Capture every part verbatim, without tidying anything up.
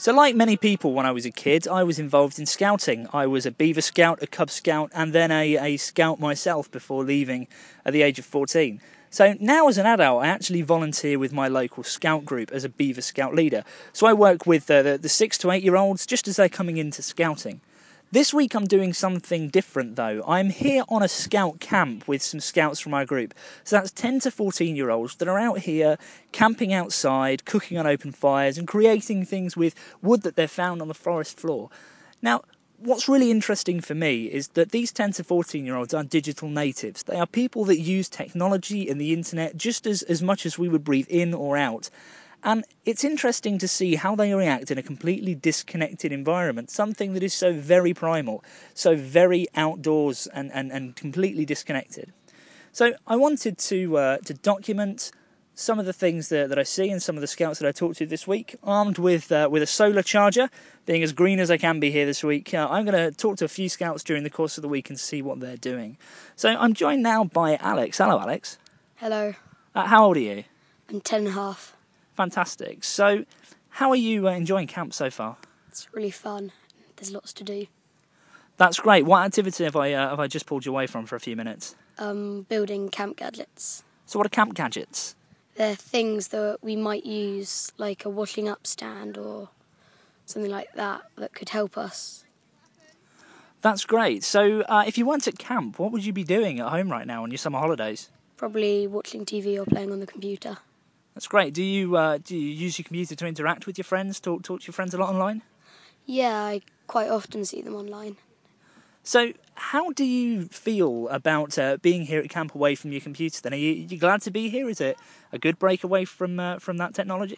So like many people when I was a kid, I was involved in scouting. I was a Beaver Scout, a Cub Scout, and then a, a Scout myself before leaving at the age of fourteen. So now as an adult, I actually volunteer with my local Scout group as a Beaver Scout leader. So I work with uh, the, the six to eight year olds just as they're coming into scouting. This week I'm doing something different though. I'm here on a Scout camp with some Scouts from our group. So that's ten to fourteen year olds that are out here camping outside, cooking on open fires and creating things with wood that they've found on the forest floor. Now, what's really interesting for me is that these ten to fourteen year olds are digital natives. They are people that use technology and the internet just as, as much as we would breathe in or out. And it's interesting to see how they react in a completely disconnected environment, something that is so very primal, so very outdoors and, and, and completely disconnected. So I wanted to uh, to document some of the things that, that I see and some of the Scouts that I talked to this week, armed with uh, with a solar charger, being as green as I can be here this week. Uh, I'm going to talk to a few Scouts during the course of the week and see what they're doing. So I'm joined now by Alex. Hello, Alex. Hello. Uh, how old are you? I'm ten and a half. Fantastic. So, how are you uh, enjoying camp so far? It's really fun. There's lots to do. That's great. What activity have I uh, have I just pulled you away from for a few minutes? Um, building camp gadgets. So, what are camp gadgets? They're things that we might use, like a washing up stand or something like that, that could help us. That's great. So, uh, if you weren't at camp, what would you be doing at home right now on your summer holidays? Probably watching T V or playing on the computer. That's great. Do you uh, do you use your computer to interact with your friends? Talk talk to your friends a lot online? Yeah, I quite often see them online. So, how do you feel about uh, being here at camp away from your computer? Then, are you, you glad to be here? Is it a good break away from uh, from that technology?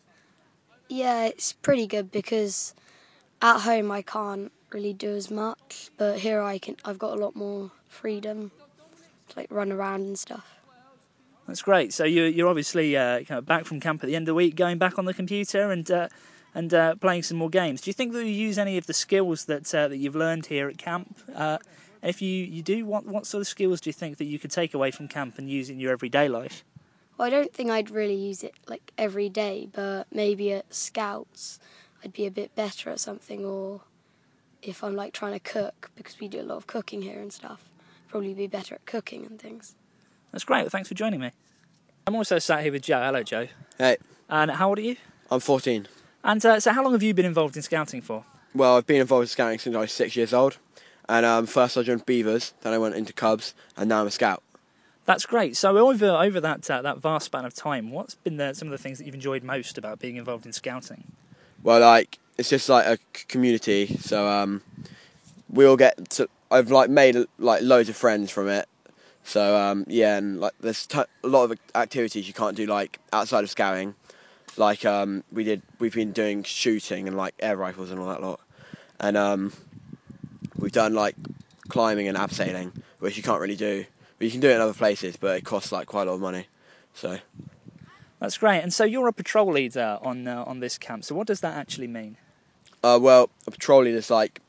Yeah, it's pretty good because at home I can't really do as much, but here I can. I've got a lot more freedom to like run around and stuff. That's great. So you're you're obviously uh, kind of back from camp at the end of the week, going back on the computer and uh, and uh, playing some more games. Do you think that you use any of the skills that uh, that you've learned here at camp? Uh, and if you, you do, what what sort of skills do you think that you could take away from camp and use in your everyday life? Well, I don't think I'd really use it like every day, but maybe at Scouts I'd be a bit better at something, or if I'm like trying to cook, because we do a lot of cooking here and stuff, probably be better at cooking and things. That's great. Well, thanks for joining me. I'm also sat here with Joe. Hello, Joe. Hey. And how old are you? I'm fourteen. And uh, so how long have you been involved in scouting for? Well, I've been involved in scouting since I was six years old. And um, first I joined Beavers, then I went into Cubs, and now I'm a Scout. That's great. So over over that uh, that vast span of time, what's been the, some of the things that you've enjoyed most about being involved in scouting? Well, like, it's just like a c- community, so um, we all get to... I've like made like loads of friends from it. So um, yeah, and like there's t- a lot of activities you can't do like outside of scouting. Like um, we did, we've been doing shooting and like air rifles and all that lot, and um, we've done like climbing and abseiling, which you can't really do. But you can do it in other places, but it costs like quite a lot of money. So that's great. And so you're a patrol leader on uh, on this camp. So what does that actually mean? Uh, well, a patrol leader is like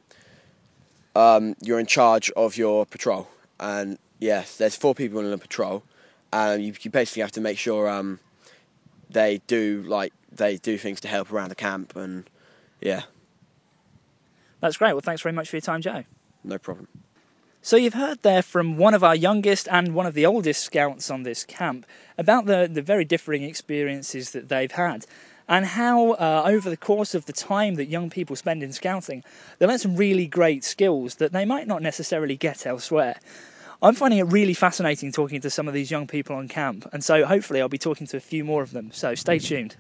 um, you're in charge of your patrol, and yes, there's four people in a patrol, and you, you basically have to make sure um, they do like they do things to help around the camp, and yeah. That's great. Well, thanks very much for your time, Joe. No problem. So you've heard there from one of our youngest and one of the oldest Scouts on this camp about the, the very differing experiences that they've had, and how uh, over the course of the time that young people spend in scouting, they learn some really great skills that they might not necessarily get elsewhere. I'm finding it really fascinating talking to some of these young people on camp, and so hopefully I'll be talking to a few more of them, so stay tuned.